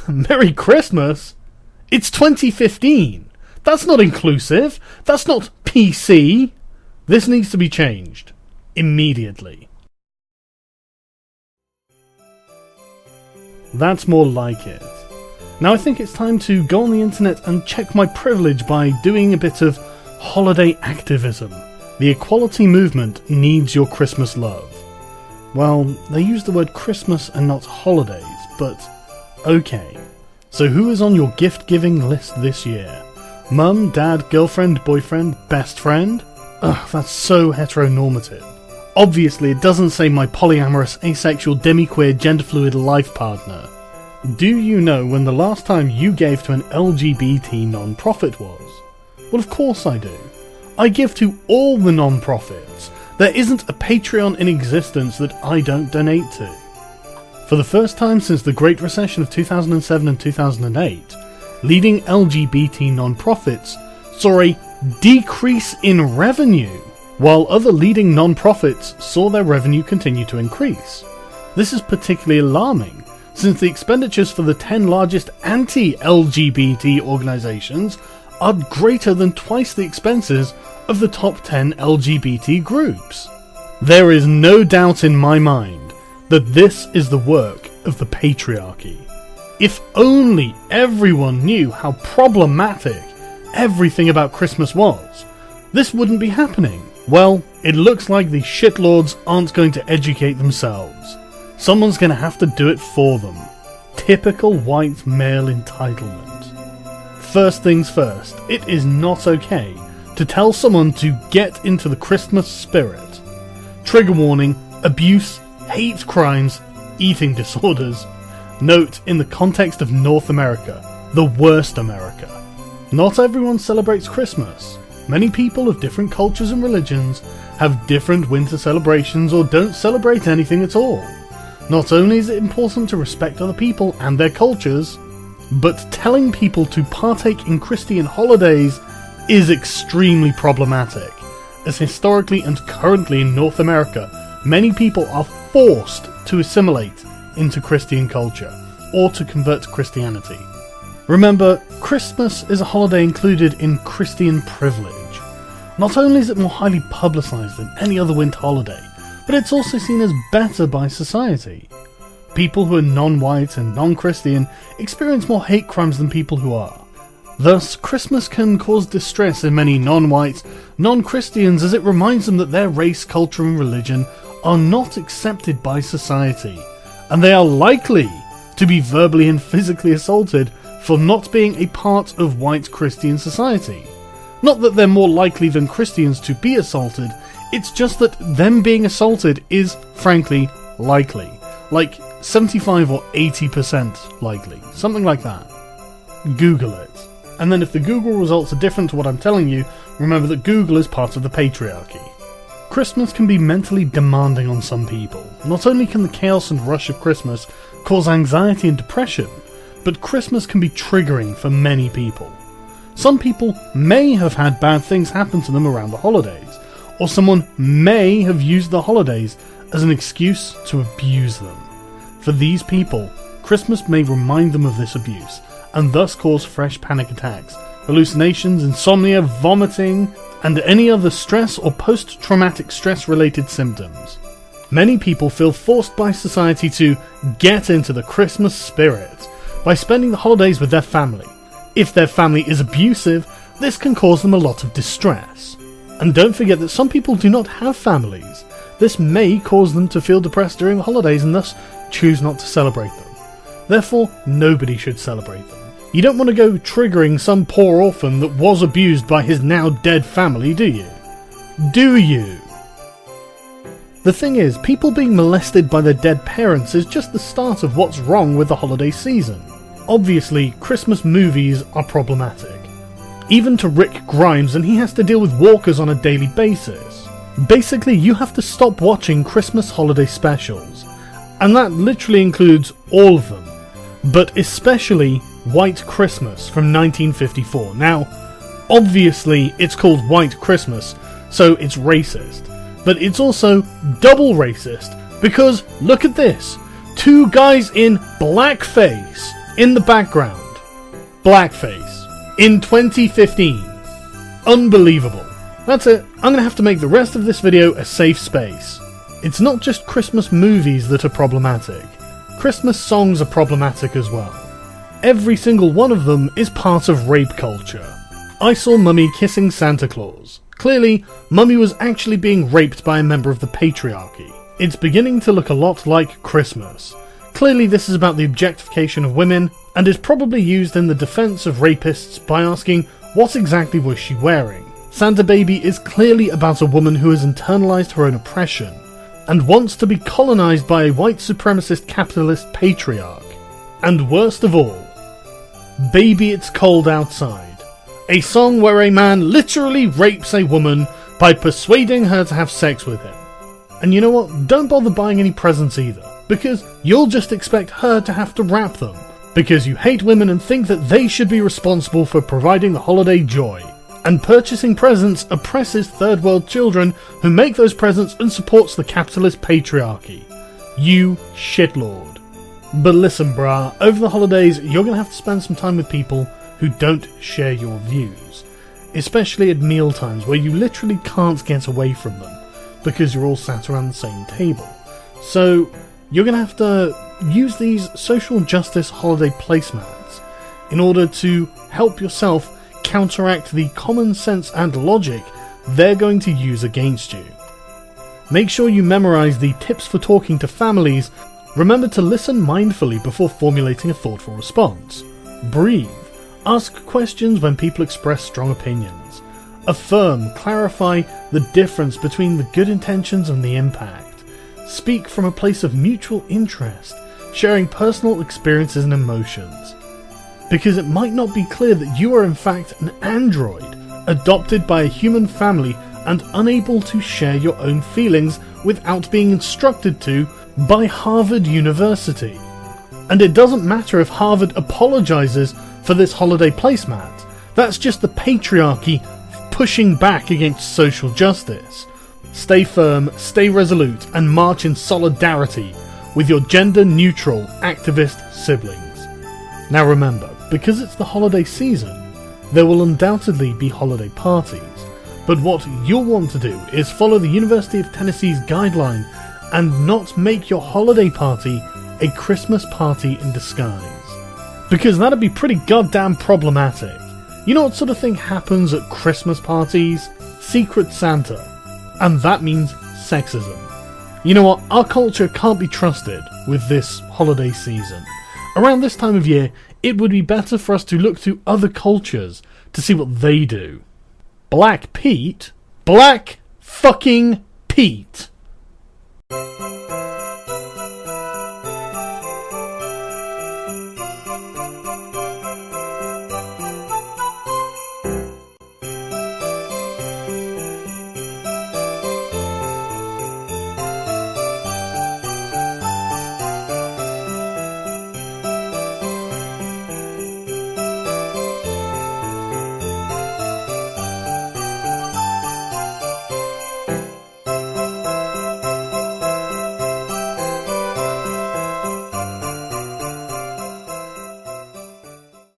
Merry Christmas? It's 2015. That's not inclusive. That's not PC. This needs to be changed. Immediately. That's more like it. Now I think it's time to go on the internet and check my privilege by doing a bit of holiday activism. The equality movement needs your Christmas love. Well, they use the word Christmas and not holidays, but okay. So who is on your gift-giving list this year? Mum, dad, girlfriend, boyfriend, best friend? Ugh, that's so heteronormative. Obviously it doesn't say my polyamorous, asexual, demi-queer, gender-fluid life partner. Do you know when the last time you gave to an LGBT non-profit was? Well, of course I do. I give to all the non-profits. There isn't a Patreon in existence that I don't donate to. For the first time since the Great Recession of 2007 and 2008, leading LGBT non-profits saw a decrease in revenue, while other leading non-profits saw their revenue continue to increase. This is particularly alarming, since the expenditures for the 10 largest anti-LGBT organisations are greater than twice the expenses of the top 10 LGBT groups. There is no doubt in my mind that this is the work of the patriarchy. If only everyone knew how problematic everything about Christmas was, this wouldn't be happening. Well, it looks like the shitlords aren't going to educate themselves. Someone's going to have to do it for them. Typical white male entitlement. First things first, it is not okay to tell someone to get into the Christmas spirit. Trigger warning: abuse, hate crimes, eating disorders. Note, in the context of North America, the worst America. Not everyone celebrates Christmas. Many people of different cultures and religions have different winter celebrations or don't celebrate anything at all. Not only is it important to respect other people and their cultures, but telling people to partake in Christian holidays is extremely problematic, as historically and currently in North America, many people are forced to assimilate into Christian culture, or to convert to Christianity. Remember, Christmas is a holiday included in Christian privilege. Not only is it more highly publicised than any other winter holiday, but it's also seen as better by society. People who are non-white and non-Christian experience more hate crimes than people who are. Thus, Christmas can cause distress in many non-white, non-Christians, as it reminds them that their race, culture and religion are not accepted by society, and they are likely to be verbally and physically assaulted for not being a part of white Christian society. Not that they're more likely than Christians to be assaulted, it's just that them being assaulted is, frankly, likely. Like 75 or 80% likely. Something like that. Google it. And then if the Google results are different to what I'm telling you, remember that Google is part of the patriarchy. Christmas can be mentally demanding on some people. Not only can the chaos and rush of Christmas cause anxiety and depression, but Christmas can be triggering for many people. Some people may have had bad things happen to them around the holidays, or someone may have used the holidays as an excuse to abuse them. For these people, Christmas may remind them of this abuse, and thus cause fresh panic attacks, hallucinations, insomnia, vomiting, and any other stress or post-traumatic stress-related symptoms. Many people feel forced by society to get into the Christmas spirit by spending the holidays with their family. If their family is abusive, this can cause them a lot of distress. And don't forget that some people do not have families. This may cause them to feel depressed during the holidays and thus choose not to celebrate them. Therefore, nobody should celebrate them. You don't want to go triggering some poor orphan that was abused by his now dead family, do you? Do you? The thing is, people being molested by their dead parents is just the start of what's wrong with the holiday season. Obviously, Christmas movies are problematic. Even to Rick Grimes, and he has to deal with walkers on a daily basis. Basically, you have to stop watching Christmas holiday specials. And that literally includes all of them. But especially White Christmas from 1954. Now, obviously it's called White Christmas, so it's racist. But it's also double racist, because look at this. Two guys in blackface In the background, blackface. In 2015. Unbelievable. That's it. I'm going to have to make the rest of this video a safe space. It's not just Christmas movies that are problematic. Christmas songs are problematic as well. Every single one of them is part of rape culture. I saw Mummy kissing Santa Claus. Clearly, Mummy was actually being raped by a member of the patriarchy. It's beginning to look a lot like Christmas. Clearly this is about the objectification of women, and is probably used in the defense of rapists by asking, what exactly was she wearing? Santa Baby is clearly about a woman who has internalized her own oppression, and wants to be colonized by a white supremacist capitalist patriarch. And worst of all, Baby It's Cold Outside, a song where a man literally rapes a woman by persuading her to have sex with him. And you know what, don't bother buying any presents either, because you'll just expect her to have to wrap them, because you hate women and think that they should be responsible for providing the holiday joy. And purchasing presents oppresses third world children who make those presents and supports the capitalist patriarchy. You shitlord. But listen brah, over the holidays you're going to have to spend some time with people who don't share your views. Especially at meal times where you literally can't get away from them, because you're all sat around the same table. So you're going to have to use these social justice holiday placemats in order to help yourself counteract the common sense and logic they're going to use against you. Make sure you memorize the tips for talking to families. Remember to listen mindfully before formulating a thoughtful response. Breathe. Ask questions when people express strong opinions. Affirm, clarify the difference between the good intentions and the impact. Speak from a place of mutual interest, sharing personal experiences and emotions. Because it might not be clear that you are in fact an android, adopted by a human family and unable to share your own feelings without being instructed to by Harvard University. And it doesn't matter if Harvard apologizes for this holiday placemat. That's just the patriarchy pushing back against social justice. Stay firm, stay resolute, and march in solidarity with your gender-neutral activist siblings. Now remember, because it's the holiday season, there will undoubtedly be holiday parties, but what you'll want to do is follow the University of Tennessee's guideline and not make your holiday party a Christmas party in disguise. Because that'd be pretty goddamn problematic. You know what sort of thing happens at Christmas parties? Secret Santa. And that means sexism. You know what, our culture can't be trusted with this holiday season. Around this time of year, it would be better for us to look to other cultures to see what they do. Black Pete? Black fucking Pete!